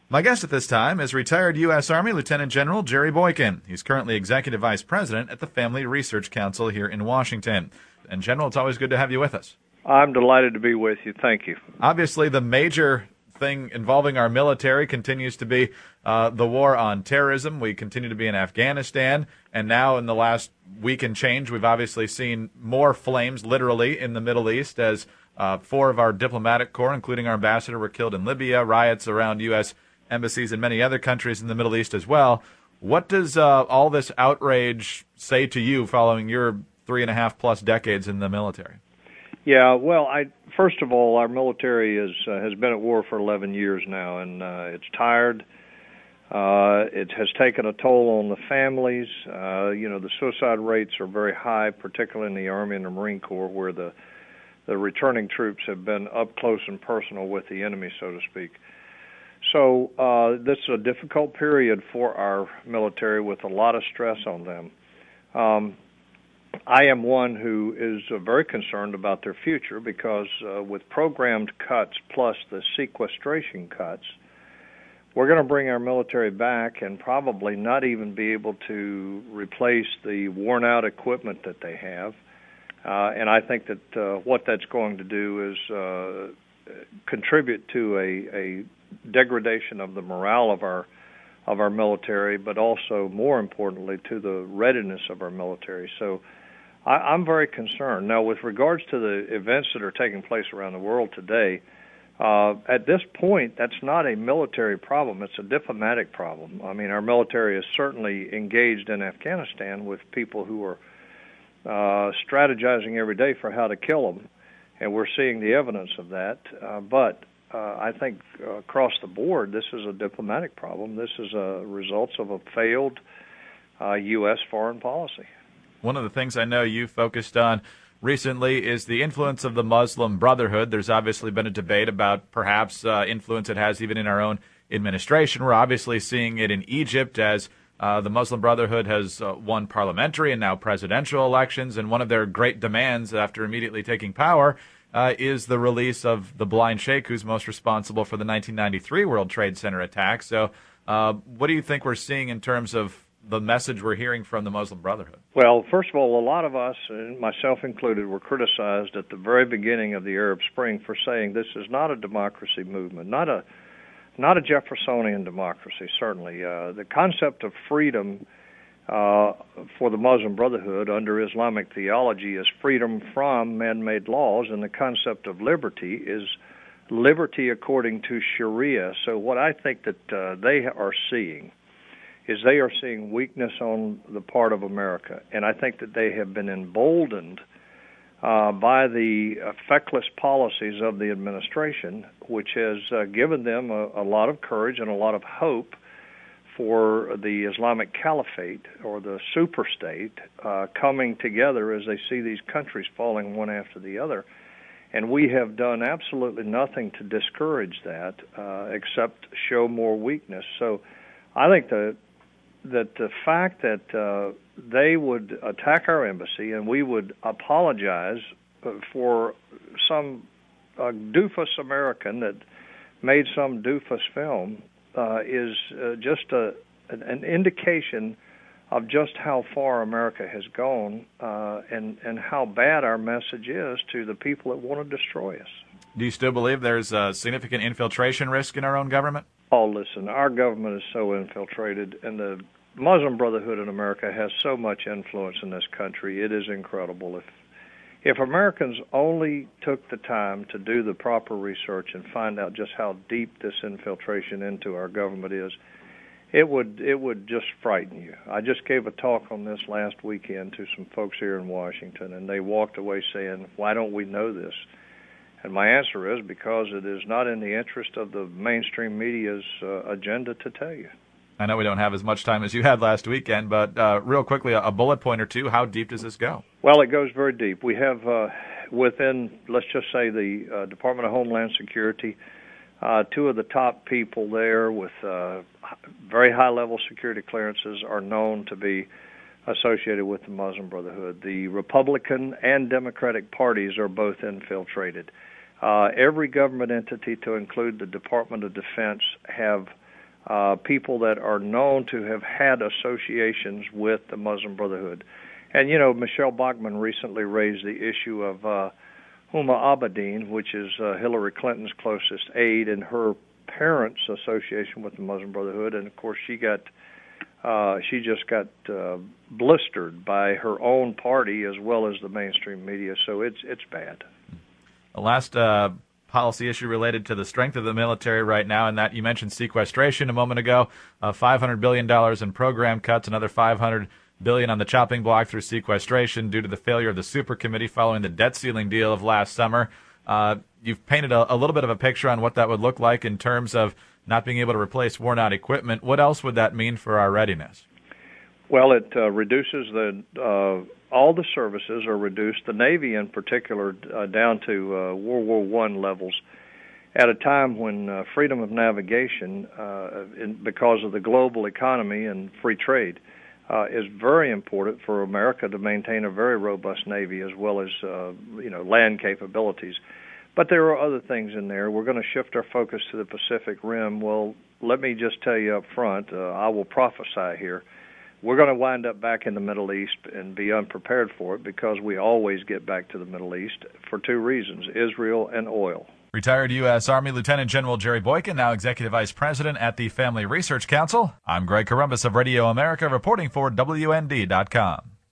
My guest at this time is retired U.S. Army Lieutenant General Jerry Boykin. He's currently Executive Vice President at the Family Research Council here in Washington. And General, it's always good to have you with us. I'm delighted to be with you. Thank you. Obviously, the major thing involving our military continues to be the war on terrorism. We continue to be in Afghanistan, and now in the last week and change, we've obviously seen more flames, literally, in the Middle East as 4 of our diplomatic corps, including our ambassador, were killed in Libya, riots around U.S. embassies in many other countries in the Middle East as well. What does all this outrage say to you following your 3.5+ decades in the military? Yeah, well, first of all, our military has been at war for 11 years now, and it's tired. It has taken a toll on the families. The suicide rates are very high, particularly in the Army and the Marine Corps, where the returning troops have been up close and personal with the enemy, so to speak. So this is a difficult period for our military with a lot of stress on them. I am one who is very concerned about their future because with programmed cuts plus the sequestration cuts, we're going to bring our military back and probably not even be able to replace the worn-out equipment that they have. And I think that what that's going to do is contribute to a degradation of the morale of our military, but also, more importantly, to the readiness of our military. So I'm very concerned. Now, with regards to the events that are taking place around the world today, at this point, that's not a military problem. It's a diplomatic problem. I mean, our military is certainly engaged in Afghanistan with people who are strategizing every day for how to kill them, and we're seeing the evidence of that. But I think across the board, this is a diplomatic problem. This is a result of a failed U.S. foreign policy. One of the things I know you focused on recently is the influence of the Muslim Brotherhood. There's obviously been a debate about perhaps influence it has even in our own administration. We're obviously seeing it in Egypt as the Muslim Brotherhood has won parliamentary and now presidential elections, and one of their great demands after immediately taking power is the release of the blind sheikh who's most responsible for the 1993 World Trade Center attack. So what do you think we're seeing in terms of the message we're hearing from the Muslim Brotherhood? Well, first of all, a lot of us, and myself included, were criticized at the very beginning of the Arab Spring for saying this is not a democracy movement, not a Jeffersonian democracy, certainly. The concept of freedom for the Muslim Brotherhood under Islamic theology is freedom from man-made laws, and the concept of liberty is liberty according to Sharia. So what I think that they are seeing is they are seeing weakness on the part of America, and I think that they have been emboldened by the feckless policies of the administration, which has given them a lot of courage and a lot of hope for the Islamic Caliphate or the superstate coming together as they see these countries falling one after the other. And we have done absolutely nothing to discourage that except show more weakness. So I think that the fact that they would attack our embassy and we would apologize for some doofus American that made some doofus film is just an indication of just how far America has gone and how bad our message is to the people that want to destroy us. Do you still believe there's a significant infiltration risk in our own government? Oh, listen, our government is so infiltrated, and the Muslim Brotherhood in America has so much influence in this country. It is incredible. If Americans only took the time to do the proper research and find out just how deep this infiltration into our government is, it would just frighten you. I just gave a talk on this last weekend to some folks here in Washington, and they walked away saying, "Why don't we know this?" And my answer is because it is not in the interest of the mainstream media's agenda to tell you. I know we don't have as much time as you had last weekend, but real quickly, a bullet point or two, how deep does this go? Well, it goes very deep. We have within, let's just say, the Department of Homeland Security, 2 of the top people there with very high-level security clearances are known to be associated with the Muslim Brotherhood. The Republican and Democratic parties are both infiltrated. Every government entity, to include the Department of Defense, have people that are known to have had associations with the Muslim Brotherhood. And, Michelle Bachmann recently raised the issue of Huma Abedin, which is Hillary Clinton's closest aide, and her parents' association with the Muslim Brotherhood. And, of course, she just got blistered by her own party as well as the mainstream media, so it's bad. The last policy issue related to the strength of the military right now, and that you mentioned sequestration a moment ago, $500 billion in program cuts, another $500 billion on the chopping block through sequestration due to the failure of the Super Committee following the debt ceiling deal of last summer. You've painted a little bit of a picture on what that would look like in terms of not being able to replace worn-out equipment. What else would that mean for our readiness? Well, it reduces all the services are reduced, the Navy in particular, down to World War I levels, at a time when freedom of navigation, because of the global economy and free trade, is very important for America to maintain a very robust Navy as well as land capabilities. But there are other things in there. We're going to shift our focus to the Pacific Rim. Well, let me just tell you up front, I will prophesy here. We're going to wind up back in the Middle East and be unprepared for it because we always get back to the Middle East for two reasons, Israel and oil. Retired U.S. Army Lieutenant General Jerry Boykin, now Executive Vice President at the Family Research Council. I'm Greg Corombos of Radio America reporting for WND.com.